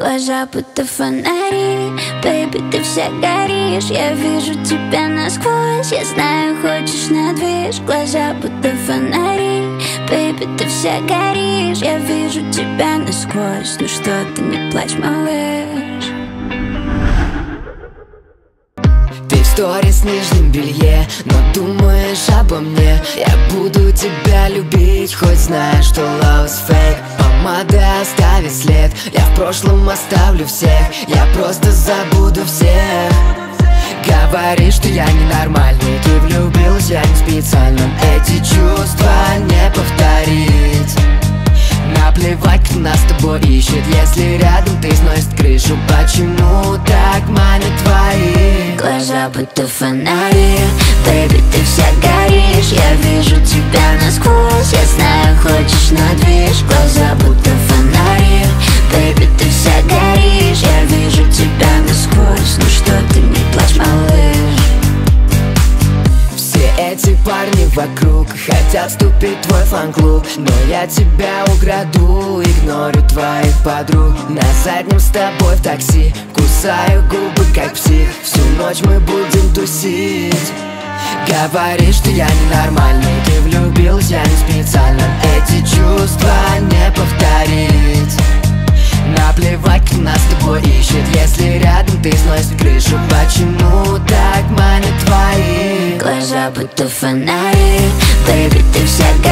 Глаза будто фонари, бэйби, ты вся горишь. Я вижу тебя насквозь, я знаю, хочешь на движ. Глаза будто фонари, бэйби, ты вся горишь. Я вижу тебя насквозь, ну что ты, не плачь, малыш. Ты в сторис в нижнем белье, но думаешь обо мне. Я буду тебя любить, хоть знаешь, что love is fake. Помада оставит след, я в прошлом оставлю всех. Я просто забуду всех. Говоришь, что я ненормальный, ты влюбилась, я не специально. Эти чувства не повторить. Наплевать, кто нас с тобой ищет, если рядом ты сносит крышу. Почему так манят твои глаза будто фонари, бэйби, ты вся горишь. Я вижу тебя насквозь, я знаю, хочешь на движ. Глаза будто фонари, бэйби, ты вся горишь. Я вижу тебя насквозь, ну что ты, не плачь, малыш. Все эти парни вокруг хотят вступить в твой фан-клуб, но я тебя украду, игнорю твоих подруг. На заднем с тобой в такси, кусаю губы как псих. Всю ночь мы будем тусить. Говоришь, что я ненормальный, ты влюбилась, я не специально. Эти чувства не повторить. Наплевать, кто нас с тобой ищет, если рядом ты сносит крышу. Почему так манят твои глаза будто фонари, бэйби, ты вся горишь.